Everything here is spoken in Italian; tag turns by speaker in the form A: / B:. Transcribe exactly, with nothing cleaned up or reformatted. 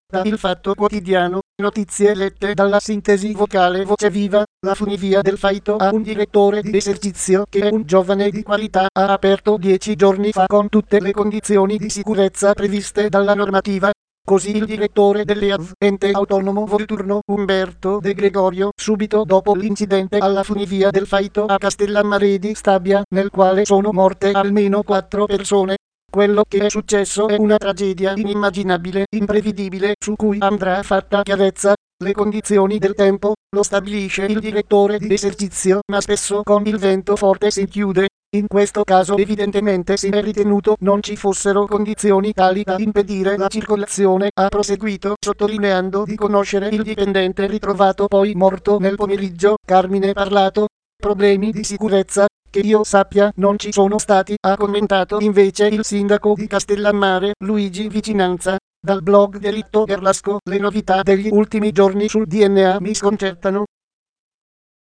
A: Da Il Fatto Quotidiano, notizie lette dalla sintesi vocale Voce Viva. La funivia del Faito ha un direttore di esercizio che è un giovane di qualità. Ha aperto dieci giorni fa con tutte le condizioni di sicurezza previste dalla normativa. Così il direttore dell'E A V, ente autonomo Volturno, Umberto De Gregorio, subito dopo l'incidente alla funivia del Faito a Castellammare di Stabia, nel quale sono morte almeno quattro persone. Quello che è successo è una tragedia inimmaginabile, imprevedibile, su cui andrà fatta chiarezza. Le condizioni del tempo, lo stabilisce il direttore di esercizio, ma spesso con il vento forte si chiude. In questo caso evidentemente si è ritenuto non ci fossero condizioni tali da impedire la circolazione, ha proseguito sottolineando di conoscere il dipendente ritrovato poi morto nel pomeriggio. Carmine Parlato. Problemi di sicurezza, che io sappia, non ci sono stati, ha commentato invece il sindaco di Castellammare, Luigi Vicinanza. Dal blog Delitto Berlasco, le novità degli ultimi giorni sul D N A mi sconcertano.